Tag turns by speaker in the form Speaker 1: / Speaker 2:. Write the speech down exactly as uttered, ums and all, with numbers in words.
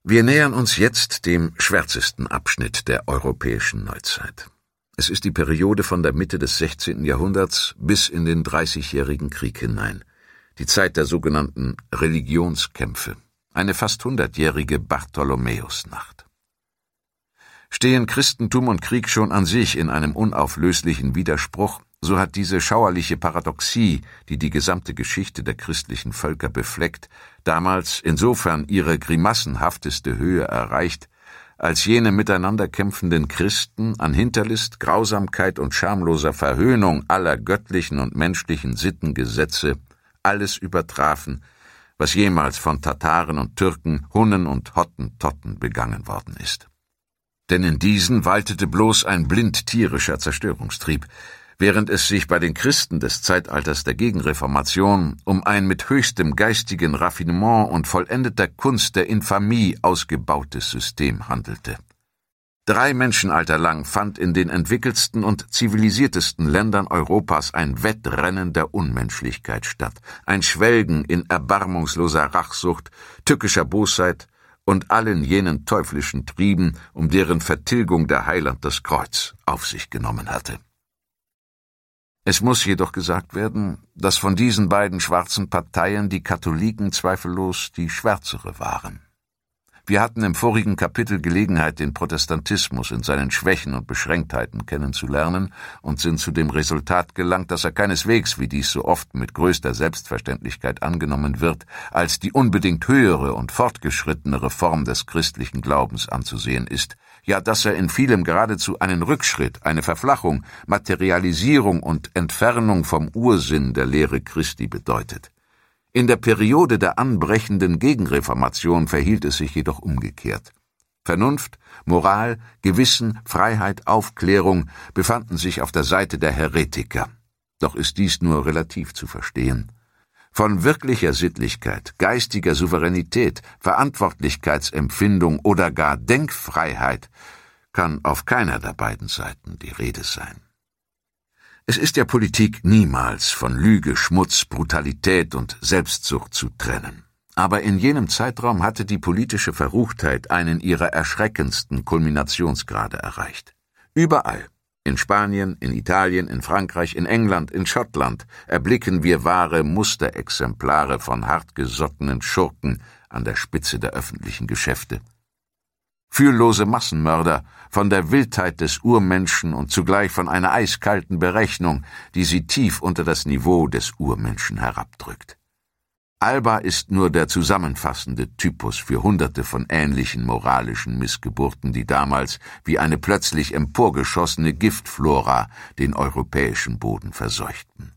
Speaker 1: Wir nähern uns jetzt dem schwärzesten Abschnitt der europäischen Neuzeit. Es ist die Periode von der Mitte des sechzehnten Jahrhunderts bis in den Dreißigjährigen Krieg hinein, die Zeit der sogenannten Religionskämpfe, eine fast hundertjährige Bartholomäusnacht. Stehen Christentum und Krieg schon an sich in einem unauflöslichen Widerspruch, so hat diese schauerliche Paradoxie, die die gesamte Geschichte der christlichen Völker befleckt, damals insofern ihre grimassenhafteste Höhe erreicht, als jene miteinander kämpfenden Christen an Hinterlist, Grausamkeit und schamloser Verhöhnung aller göttlichen und menschlichen Sittengesetze alles übertrafen, was jemals von Tataren und Türken, Hunnen und Hottentotten begangen worden ist. Denn in diesen waltete bloß ein blind tierischer Zerstörungstrieb, während es sich bei den Christen des Zeitalters der Gegenreformation um ein mit höchstem geistigen Raffinement und vollendeter Kunst der Infamie ausgebautes System handelte. Drei Menschenalter lang fand in den entwickeltsten und zivilisiertesten Ländern Europas ein Wettrennen der Unmenschlichkeit statt, ein Schwelgen in erbarmungsloser Rachsucht, tückischer Bosheit und allen jenen teuflischen Trieben, um deren Vertilgung der Heiland das Kreuz auf sich genommen hatte. Es muss jedoch gesagt werden, dass von diesen beiden schwarzen Parteien die Katholiken zweifellos die schwärzere waren. Wir hatten im vorigen Kapitel Gelegenheit, den Protestantismus in seinen Schwächen und Beschränktheiten kennenzulernen und sind zu dem Resultat gelangt, dass er keineswegs, wie dies so oft mit größter Selbstverständlichkeit angenommen wird, als die unbedingt höhere und fortgeschrittenere Form des christlichen Glaubens anzusehen ist, ja, dass er in vielem geradezu einen Rückschritt, eine Verflachung, Materialisierung und Entfernung vom Ursinn der Lehre Christi bedeutet. In der Periode der anbrechenden Gegenreformation verhielt es sich jedoch umgekehrt. Vernunft, Moral, Gewissen, Freiheit, Aufklärung befanden sich auf der Seite der Heretiker. Doch ist dies nur relativ zu verstehen. Von wirklicher Sittlichkeit, geistiger Souveränität, Verantwortlichkeitsempfindung oder gar Denkfreiheit kann auf keiner der beiden Seiten die Rede sein. Es ist der Politik niemals von Lüge, Schmutz, Brutalität und Selbstsucht zu trennen. Aber in jenem Zeitraum hatte die politische Verruchtheit einen ihrer erschreckendsten Kulminationsgrade erreicht. Überall, in Spanien, in Italien, in Frankreich, in England, in Schottland, erblicken wir wahre Musterexemplare von hartgesottenen Schurken an der Spitze der öffentlichen Geschäfte. Fühllose Massenmörder, von der Wildheit des Urmenschen und zugleich von einer eiskalten Berechnung, die sie tief unter das Niveau des Urmenschen herabdrückt. Alba ist nur der zusammenfassende Typus für hunderte von ähnlichen moralischen Missgeburten, die damals wie eine plötzlich emporgeschossene Giftflora den europäischen Boden verseuchten.